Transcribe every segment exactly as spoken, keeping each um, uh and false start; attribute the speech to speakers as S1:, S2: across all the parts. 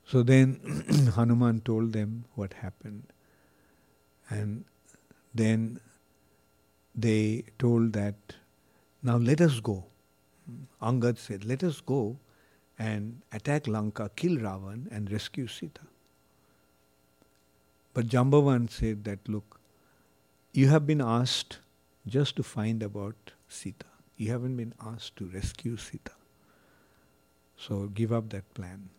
S1: So then Hanuman told them what happened. And then they told that, now let us go. Angad said, let us go and attack Lanka, kill Ravan and rescue Sita. But Jambavan said that, look, you have been asked just to find about Sita. You haven't been asked to rescue Sita. So give up that plan.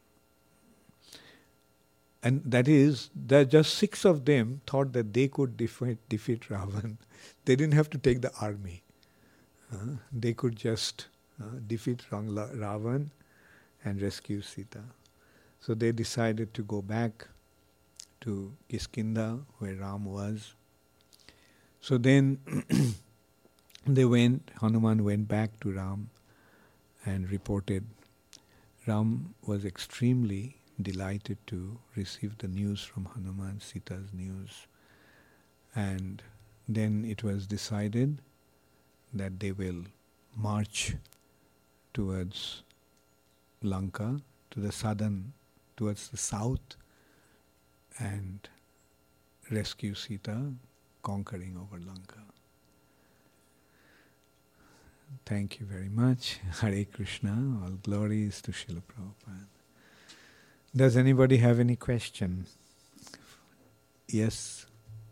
S1: And that is, there just six of them thought that they could defeat, defeat Ravan. They didn't have to take the army. Uh, they could just uh, defeat Ravan and rescue Sita. So they decided to go back to Kiskinda, where Ram was. So then they went, Hanuman went back to Ram and reported. Ram was extremely delighted to receive the news from Hanuman, Sita's news. And then it was decided that they will march towards Lanka, to the southern, towards the south, and rescue Sita, conquering over Lanka. Thank you very much. Hare Krishna. All glories to Srila Prabhupada. Does anybody have any question? Yes?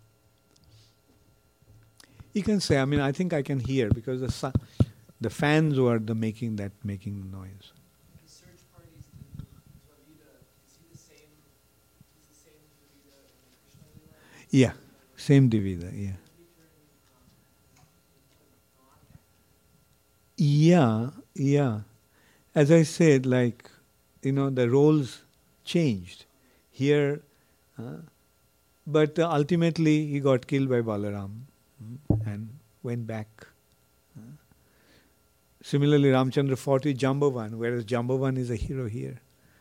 S1: You can say, I mean, I think I can hear because the su- the fans were the making that making the noise.
S2: The search parties in Dvavida, is he the same, is the same Dvavida in Krishna Lila?
S1: Yeah, same Dvavida, yeah. Yeah, yeah. As I said, like, you know, the roles changed. Here, uh, but uh, ultimately he got killed by Balaram mm, and went back. Uh, similarly, Ramchandra fought with Jambavan, whereas Jambavan is a hero here.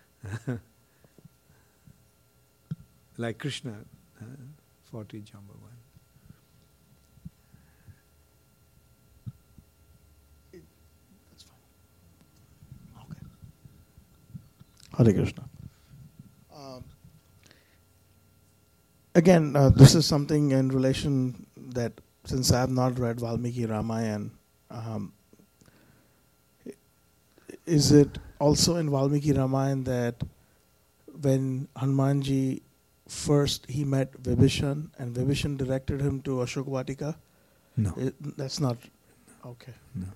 S1: Like Krishna uh, fought with Jambavan.
S3: Hare Krishna. Um, again, uh, this is something in relation that since I have not read Valmiki Ramayana, um, is it also in Valmiki Ramayana that when Hanumanji first he met Vibhishan and Vibhishan directed him to Ashok Vatika?
S1: No.
S3: It, that's not, okay.
S1: No.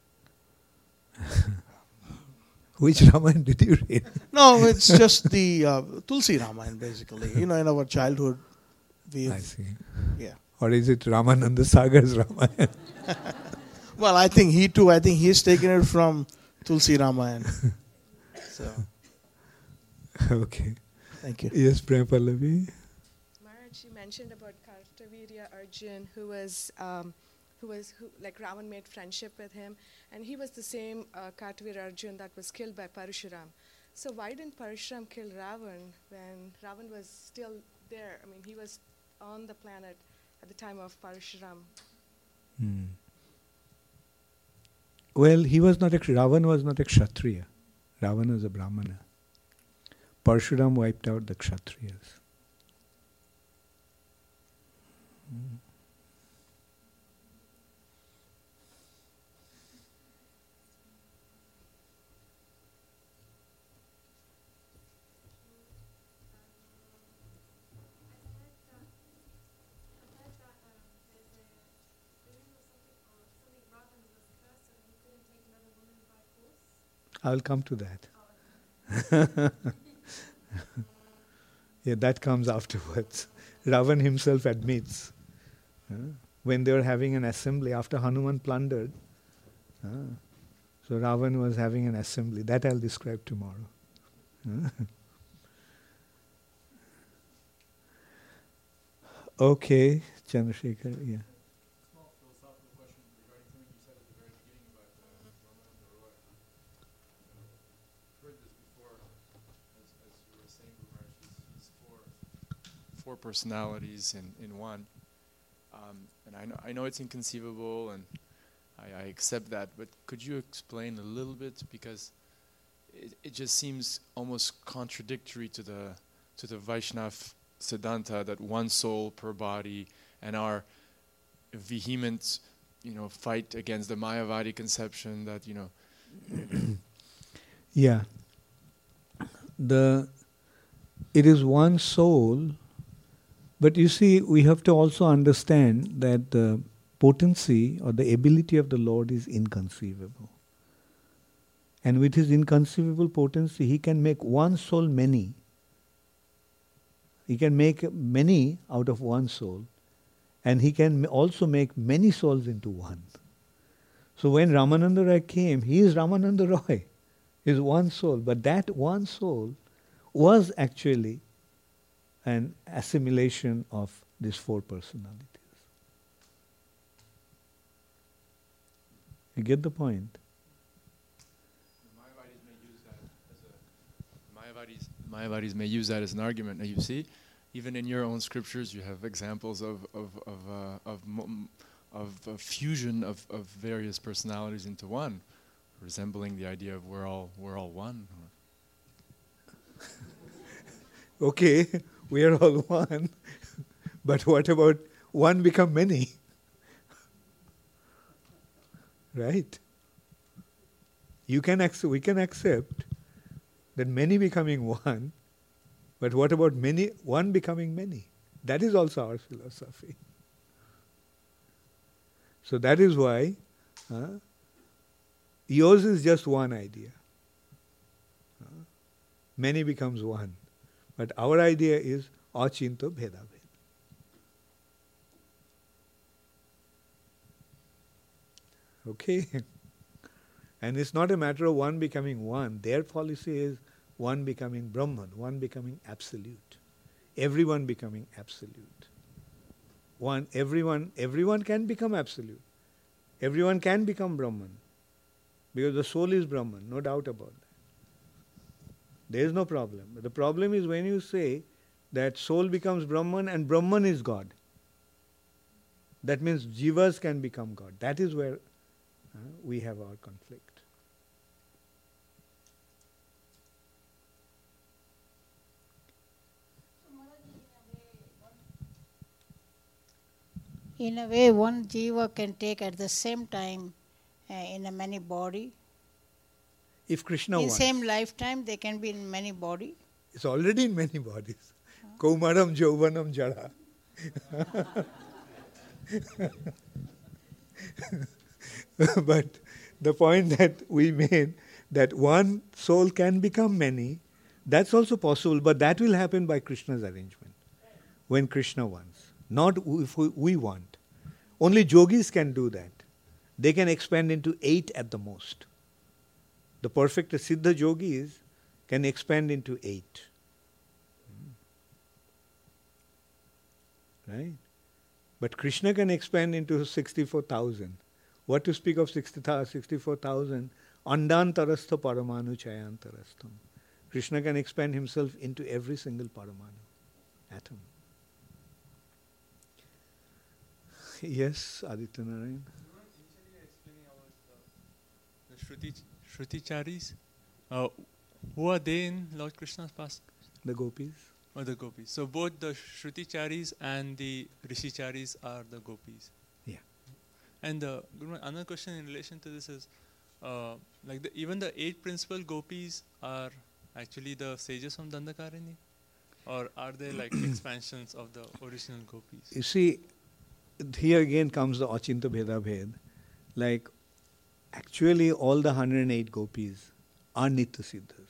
S1: Which Ramayana did you read?
S3: No, it's just the uh, Tulsi Ramayana, basically. You know, in our childhood, we.
S1: I see.
S3: Yeah.
S1: Or is it Ramananda Sagar's Ramayana?
S3: Well, I think he too. I think he's taken it from Tulsi Ramayana. So.
S1: Okay.
S3: Thank you.
S1: Yes, Prem Pallavi.
S4: Maharaj, you mentioned about Kartavirya Arjun, who was. Um, who was, who, like Ravan made friendship with him, and he was the same uh, Kartavirya Arjun that was killed by Parashuram. So why didn't Parashuram kill Ravan when Ravan was still there? I mean, he was on the planet at the time of Parashuram.
S1: Hmm. Well, he was not a, Ravan was not a Kshatriya. Ravan was a Brahmana. Parshuram wiped out the Kshatriyas. Hmm. I'll come to that. Yeah, that comes afterwards. Ravan himself admits. Uh, when they were having an assembly after Hanuman plundered, uh, so Ravan was having an assembly. That I'll describe tomorrow. Uh. Okay, Chandrasekhar, yeah.
S2: Four personalities in, in one. Um, and I know I know it's inconceivable and I, I accept that, but could you explain a little bit, because
S5: it, it just seems almost contradictory to the to the Vaishnav Siddhanta that one soul per body, and our vehement, you know, fight against the Mayavadi conception that, you know.
S1: Yeah. The it is one soul, but you see, we have to also understand that the potency or the ability of the Lord is inconceivable. And with his inconceivable potency, he can make one soul many. He can make many out of one soul. And he can also make many souls into one. So when Ramananda Roy came, he is Ramananda Roy. He is one soul. But that one soul was actually an assimilation of these four personalities. You get the point?
S5: The Mayavadis may use that as a Mayavadis, Mayavadis may use that as an argument. Now you see, even in your own scriptures, you have examples of of of uh, of, mo- of of fusion of, of various personalities into one, resembling the idea of we're all we're all one.
S1: Okay, we are all one. But what about one become many? Right? You can accept, we can accept that many becoming one, but what about many, one becoming many? That is also our philosophy. So that is why uh, yours is just one idea. Uh, many becomes one. But our idea is achinto bheda bhed. Okay? And it's not a matter of one becoming one. Their policy is one becoming Brahman, one becoming absolute. Everyone becoming absolute. One, everyone, everyone can become absolute. Everyone can become Brahman. Because the soul is Brahman, no doubt about that. There is no problem. But the problem is when you say that soul becomes Brahman and Brahman is God. That means jivas can become God. That is where uh, we have our conflict.
S6: In a way, one jiva can take at the same time uh, in a many body.
S1: If Krishna
S6: in
S1: wants.
S6: same lifetime, they can be in many body.
S1: It's already in many bodies. Kaumaram Jauvanam Jara. But the point that we made, that one soul can become many, that's also possible, but that will happen by Krishna's arrangement. When Krishna wants. Not if we want. Only yogis can do that. They can expand into eight at the most. The perfect Siddha yogis can expand into eight. Right? But Krishna can expand into sixty-four thousand. What to speak of sixty-four thousand? Andantarastha paramanu chayantarastham. Krishna can expand himself into every single paramanu, atom. Yes, Aditya Narayan.
S7: You were initially explaining about the, the Shruti, Shruticharis. Uh, who are they in Lord Krishna's past?
S1: The gopis.
S7: Or the gopis. So both the Shruticharis and the Rishicharis are the gopis.
S1: Yeah.
S7: And uh, another question in relation to this is, uh, like the, even the eight principal gopis are actually the sages from Dandakarini? Or are they like expansions of the original gopis?
S1: You see, here again comes the Achinta Bheda Bhed. Like, actually all the one hundred eight gopis are Nitya Siddhas.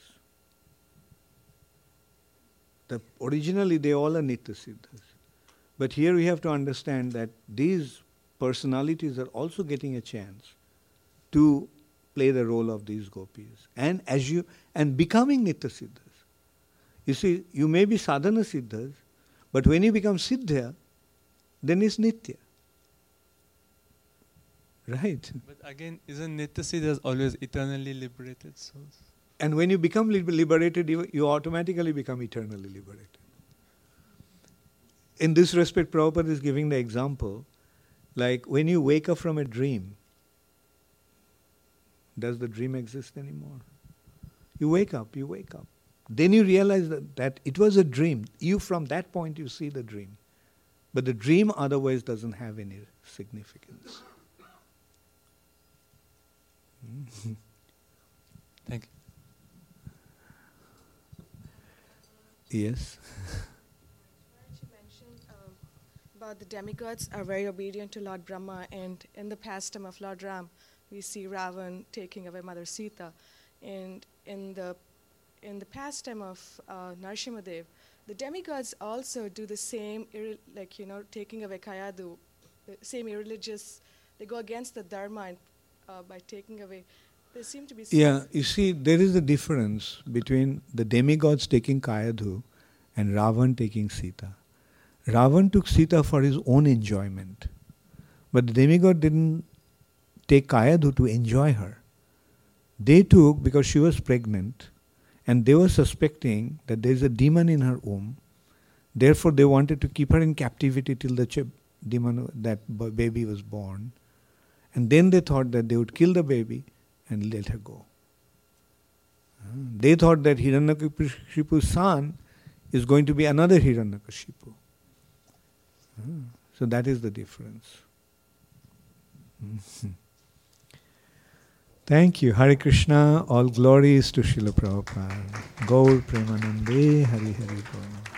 S1: The, originally they all are Nitya Siddhas. But here we have to understand that these personalities are also getting a chance to play the role of these gopis. And as you and becoming Nitya Siddhas. You see, you may be sadhana siddhas, but when you become siddha, then it's nitya. Right?
S7: But again, isn't Nitya Siddhas always eternally liberated souls?
S1: And when you become liberated, you, you automatically become eternally liberated. In this respect, Prabhupada is giving the example, like when you wake up from a dream, does the dream exist anymore? You wake up, you wake up. Then you realize that, that it was a dream. You, from that point, you see the dream. But the dream otherwise doesn't have any significance.
S7: Thank you.
S1: Yes.
S4: You mentioned um, about the demigods are very obedient to Lord Brahma, and in the pastime of Lord Ram, we see Ravan taking away Mother Sita, and in the in the pastime of uh, Narasimhadev, the demigods also do the same, irre- like you know, taking away Kayadu, the same irreligious. They go against the dharma and, uh, by taking away. There seem to be. Some
S1: Yeah, you see, there is a difference between the demigods taking Kayadhu and Ravan taking Sita. Ravan took Sita for his own enjoyment, but the demigod didn't take Kayadhu to enjoy her. They took because she was pregnant, and they were suspecting that there is a demon in her womb. Therefore, they wanted to keep her in captivity till the ch- demon that b- baby was born, and then they thought that they would kill the baby and let her go. Uh, they thought that Hiranyakashipu's son is going to be another Hiranyakashipu. Uh, so that is the difference. Mm-hmm. Thank you. Hare Krishna. All glories to Srila Prabhupada. Gaur Premanande. Hari Hari Bol.